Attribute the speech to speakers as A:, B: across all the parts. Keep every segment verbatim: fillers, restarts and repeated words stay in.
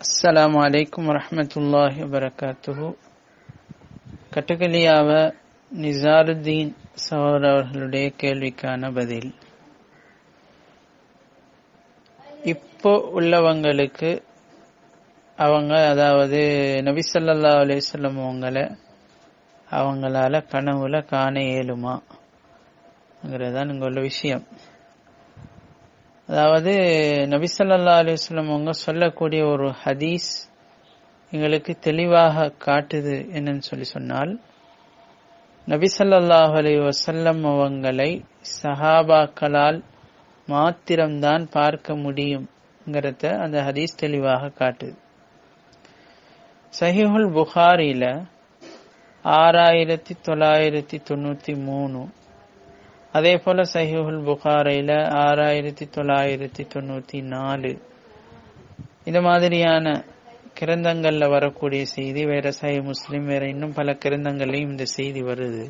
A: அஸ்ஸலாமு அலைக்கும் வரஹ்மத்துல்லாஹி வபரகாத்துஹு. கட்டகலியாவ நிசாருத்தீன் சகோதரர் அவர்களுடைய கேள்விக்கான பதில். இப்போ உள்ளவங்களுக்கு அவங்க அதாவது நபி ஸல்லல்லாஹு அலைஹி வஸல்லம் அவங்கள அவங்களால கனவுல காண இயலுமாங்கிறதான் இங்க உள்ள விஷயம். அதாவது நபி ஸல்லல்லாஹு அலைஹி வஸல்லம் அவங்க சொல்லக்கூடிய ஒரு ஹதீஸ் எங்களுக்கு தெளிவாக காட்டுது என்னன்னு சொல்லி சொன்னால், நபி ஸல்லல்லாஹு அலைஹி வஸல்லம் அவங்களை சஹாபாக்களால் மாத்திரம்தான் பார்க்க முடியும்ங்கிறத அந்த ஹதீஸ் தெளிவாக காட்டுது. சஹீஹுல் புகாரில ஆறாயிரத்தி தொள்ளாயிரத்தி தொண்ணூத்தி மூணு அதே போல சஹீஹுல் புகாரில ஆறாயிரத்தி தொள்ளாயிரத்தி தொண்ணூத்தி நாலு இந்த மாதிரியான கிரந்தங்கள்ல வரக்கூடிய செய்தி, வேற சஹீஹ் முஸ்லிம், வேற இன்னும் பல கிரந்தங்கள்லயும் இந்த செய்தி வருது.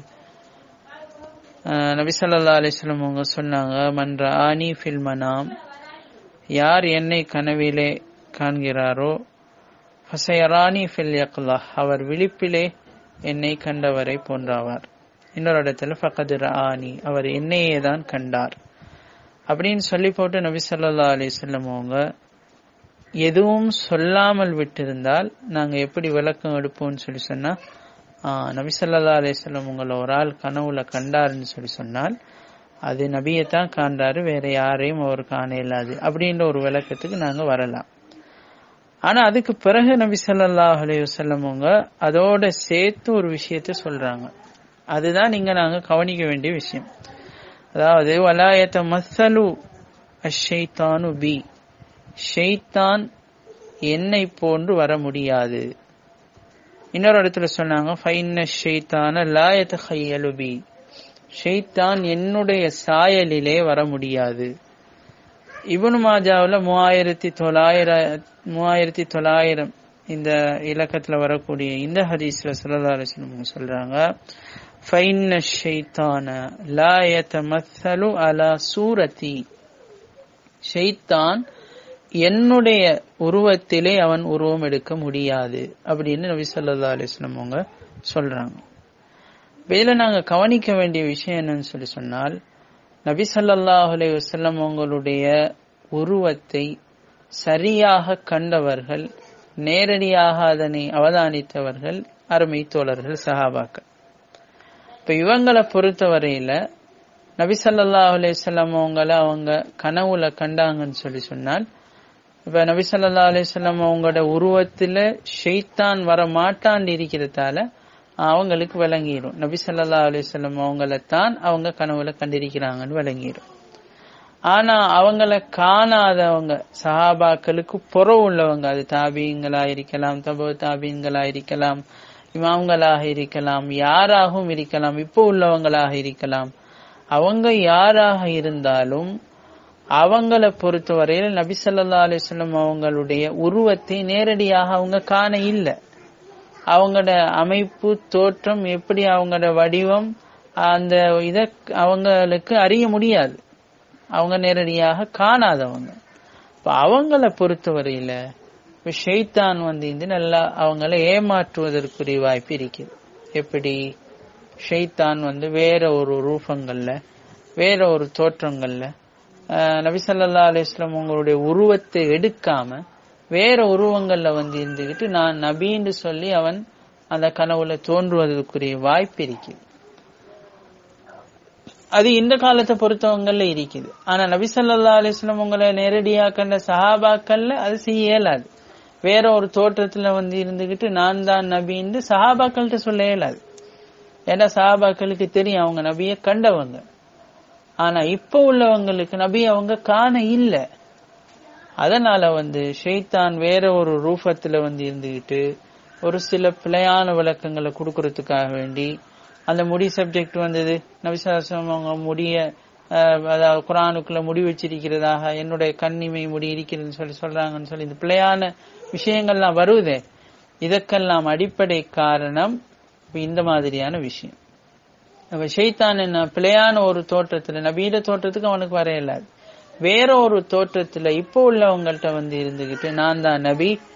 A: நபி ஸல்லல்லாஹு அலைஹி வஸல்லம் அவங்க சொன்னாங்க, மன் ரஆனி ஃபில் மனாம், யார் என்னை கனவிலே காண்கிறாரோ, ஃபஸயரானி ஃபில் யக்லஹ், அவர் விழிப்பிலே என்னை கண்டவரை போன்றாவார். இன்னொரு இடத்துல ஃபகத் ரஆனி, அவர் என்னையே தான் கண்டார் அப்படின்னு சொல்லி போட்டு நபி ஸல்லல்லாஹு அலைஹி வஸல்லம் அவங்க எதுவும் சொல்லாமல் விட்டிருந்தால் நாங்க எப்படி விளக்கம் எடுப்போம்னு சொல்லி சொன்னா, ஆஹ் நபி ஸல்லல்லாஹு அலைஹி வஸல்லம் உங்களை ஒரு ஆள் கனவுல கண்டாருன்னு சொல்லி சொன்னால் அது நபியைத்தான் காண்றாரு, வேற யாரையும் அவர் காண இயலாது அப்படின்ற ஒரு விளக்கத்துக்கு நாங்க வரலாம். ஆனா அதுக்கு பிறகு நபி ஸல்லல்லாஹு அலைஹி வஸல்லம் அவங்க அதோட சேர்த்து ஒரு விஷயத்த சொல்றாங்க. அதுதான் நீங்க நாங்க கவனிக்க வேண்டிய விஷயம். அதாவது வலா யதமஸ்ஸலு அஷ்-ஷைத்தானு பி, ஷைத்தான் என்னை போன்று வர முடியாது. இன்னொரு இடத்துல சொன்னாங்க ஃபைன்ன ஷைத்தான லா யதஹய்யலு பி, ஷைத்தான் என்னுடைய சாயலிலே வர முடியாது. இப்னு மாஜாவுல மூவாயிரத்தி தொள்ளாயிரம் மூவாயிரத்தி தொள்ளாயிரம் இந்த இலக்கத்துல வரக்கூடிய இந்த ஹதீஸ்ல ஸல்லல்லாஹு அலைஹி வஸல்லம் சொல்றாங்க, ஃபைன்ன ஷைத்தான லா யதமஸ்ஸலு அலா சூரதி, ஷைத்தான் என்னுடைய உருவத்திலே அவன் உருவம் எடுக்க முடியாது அப்படின்னு நபி ஸல்லல்லாஹு அலைஹி வஸல்லம் அவங்க சொல்றாங்க. இதுல நாங்க கவனிக்க வேண்டிய விஷயம் என்னன்னு சொல்லி சொன்னால், நபி ஸல்லல்லாஹு அலைஹி வஸல்லம் அவங்களுடைய உருவத்தை சரியாக கண்டவர்கள், நேரடியாக அதனை அவதானித்தவர்கள் அருமை தோழர்கள் சஹாபாக்கள். இப்ப இவங்களை பொறுத்தவரையில நபி ஸல்லல்லாஹு அலைஹி வஸல்லம் அவங்கள அவங்க கனவுல கண்டாங்கன்னு சொல்லி சொன்னால், இப்ப நபி ஸல்லல்லாஹு அலைஹி வஸல்லம் அவங்களோட உருவத்துல ஷைத்தான் வர மாட்டான் இருக்கிறதால அவங்களுக்கு விளங்கிடும் நபி ஸல்லல்லாஹு அலைஹி வஸல்லம் அவங்களைத்தான் அவங்க கனவுல கண்டிருக்கிறாங்கன்னு விளங்கிடும். ஆனா அவங்கள காணாதவங்க சஹாபாக்களுக்கு புறம் உள்ளவங்க, அது தாபீங்களா இருக்கலாம், தபு தாபீங்களா இருக்கலாம், இமாம்களாக இருக்கலாம், யாராகவும் இருக்கலாம், இப்போ உள்ளவங்களாக இருக்கலாம், அவங்க யாராக இருந்தாலும் அவங்கள பொறுத்தவரையில நபி ஸல்லல்லாஹு அலைஹி வஸல்லம் அவங்களுடைய உருவத்தை நேரடியாக அவங்க காண இல்லை. அவங்களோட அமைப்பு, தோற்றம், எப்படி அவங்களோட வடிவம், அந்த இத அவங்களுக்கு அறிய முடியாது, அவங்க நேரடியாக காணாதவங்க. இப்ப அவங்கள பொறுத்தவரையில ஷைத்தான் வந்து இந்த நல்லா அவங்கள ஏமாற்றுவதற்குரிய வாய்ப்பு இருக்குது. எப்படி ஷைத்தான் வந்து வேற ஒரு ரூபங்கள்ல, வேற ஒரு தோற்றங்கள்ல நபி ஸல்லல்லாஹு அலைஹி வஸல்லம் உங்களுடைய உருவத்தை எடுக்காம வேற உருவங்கள்ல வந்து இருந்துகிட்டு நான் நபின்னு சொல்லி அவன் அந்த கனவுல தோன்றுவதற்குரிய வாய்ப்பு இருக்குது. அது இந்த காலத்தை பொறுத்தவங்கள்ல இருக்குது. ஆனா நபி ஸல்லல்லாஹு அலைஹி வஸல்லம் உங்களை நேரடியா கண்ட சஹாபாக்கள்ல அது செய்ய இயலாது. வேற ஒரு தோற்றத்துல வந்து இருந்துகிட்டு நான் தான் நபின்னு சஹாபாக்கள்கிட்ட சொல்ல இயலாது. ஏன்னா சஹாபாக்களுக்கு தெரியும் அவங்க நபியை கண்டவங்க. ஆனா இப்ப உள்ளவங்களுக்கு நபி அவங்க காண இல்ல. அதனால வந்து ஷைத்தான் வேற ஒரு ரூபத்துல வந்து இருந்துகிட்டு ஒரு சில பிழையான விளக்கங்களை கொடுக்கறதுக்காக வேண்டி, அந்த முடி சப்ஜெக்ட் வந்தது, நபி ஸல்லல்லாஹு அலைஹி வஸல்லம் அவங்க முடிய அதாவது குர்ஆனுக்குள்ள முடி வச்சிருக்கிறதாக, என்னுடைய கண்ணிமை முடி இருக்கிறதுன்னு சொல்லி சொல்றாங்கன்னு சொல்லி இந்த பிழையான விஷயங்கள்லாம் வருவதே, இதற்கெல்லாம் அடிப்படை காரணம் இந்த மாதிரியான விஷயம். ஷைத்தான் என்ன பிழையான ஒரு தோற்றத்துல, நபீட தோற்றத்துக்கு அவனுக்கு வர இயலாது, வேற ஒரு தோற்றத்துல இப்போ உள்ளவங்கள்ட்ட வந்து இருந்துகிட்டு நான் தான் நபி,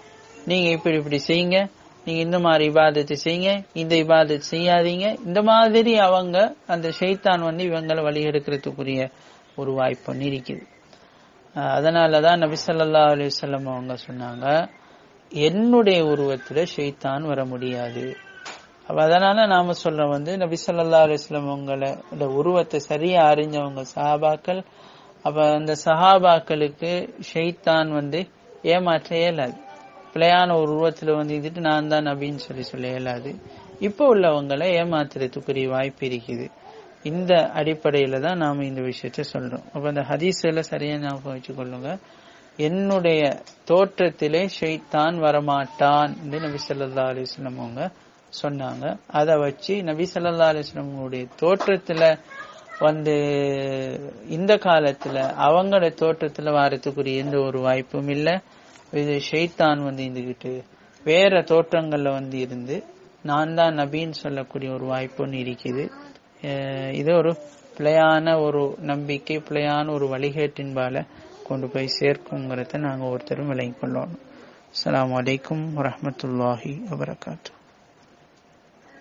A: நீங்க இப்படி இப்படி செய்யுங்க, நீங்க இந்த மாதிரி இபாதத்தை செய்யுங்க, இந்த இபாதத்தை செய்யாதீங்க. இந்த மாதிரி அவங்க அந்த ஷைத்தான் வந்து இவங்களை வழிகெடுக்கிறதுக்குரிய ஒரு வாய்ப்பு ஒன்று இருக்குது. அதனாலதான் நபி ஸல்லல்லாஹு அலைஹி வஸல்லம் அவங்க சொன்னாங்க, என்னுடைய உருவத்துல ஷைத்தான் வர முடியாது. அப்ப அதனால நாம சொல்றோம் வந்து நபி ஸல்லல்லாஹு அலைஹி வஸல்லம் அவங்களோட உருவத்தை சரியா அறிஞ்சவங்க சஹாபாக்கள். அப்ப அந்த சஹாபாக்களுக்கு ஷைத்தான் வந்து ஏமாற்ற இயலாது. பிழையான ஒரு உருவத்துல வந்து இதுட்டு நான் தான் நபின்னு சொல்லி சொல்ல இயலாது. இப்ப உள்ளவங்களை ஏமாத்துறதுக்குரிய வாய்ப்பு இருக்குது. இந்த அடிப்படையில தான் நாம இந்த விஷயத்த சொல்றோம். அப்ப அந்த ஹதீஸ்ல சரியா ஞாபகம் வச்சுக் கொள்ளுங்க, என்னுடைய தோற்றத்திலே ஷைத்தான் வரமாட்டான் என்று நபி ஸல்லல்லாஹு அலைஹி வஸல்லம் அவங்க சொன்னாங்க. அதை வச்சு நபி ஸல்லல்லாஹு அலைஹி வஸல்லம் உடைய தோற்றத்துல வந்து இந்த காலத்துல அவங்களோட தோற்றத்துல வாரத்துக்குரிய எந்த ஒரு வாய்ப்பும் இல்லை. இது ஷைத்தான் வந்து இருந்துகிட்டு வேற தோற்றங்கள்ல வந்து இருந்து நான் தான் நபின்னு சொல்லக்கூடிய ஒரு வாய்ப்பு ஒன்று இருக்குது. இது ஒரு பிழையான ஒரு நம்பிக்கை, பிழையான ஒரு வழிகேட்டின்பால கொண்டு போய் சேர்க்குங்கிறத நாங்க ஒருத்தரும் விளங்கிக் கொள்ளணும். அஸ்ஸலாமு அலைக்கும் வரஹ்மத்துல்லாஹி வபரகாத்துஹு.